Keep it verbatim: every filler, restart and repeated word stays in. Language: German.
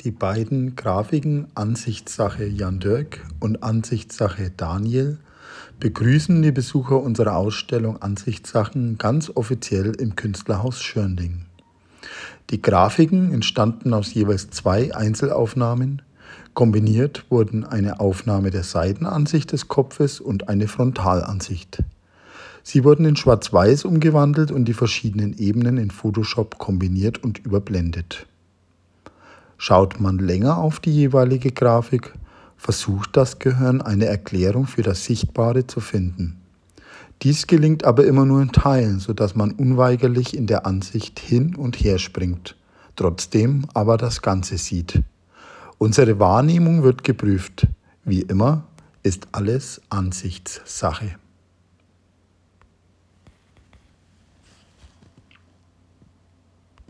Die beiden Grafiken Ansichtssache Jan Dirk und Ansichtssache Daniel begrüßen die Besucher unserer Ausstellung Ansichtssachen ganz offiziell im Künstlerhaus Schörnding. Die Grafiken entstanden aus jeweils zwei Einzelaufnahmen. Kombiniert wurden eine Aufnahme der Seitenansicht des Kopfes und eine Frontalansicht. Sie wurden in Schwarz-Weiß umgewandelt und die verschiedenen Ebenen in Photoshop kombiniert und überblendet. Schaut man länger auf die jeweilige Grafik, versucht das Gehirn eine Erklärung für das Sichtbare zu finden. Dies gelingt aber immer nur in Teilen, sodass man unweigerlich in der Ansicht hin und her springt, trotzdem aber das Ganze sieht. Unsere Wahrnehmung wird geprüft. Wie immer ist alles Ansichtssache.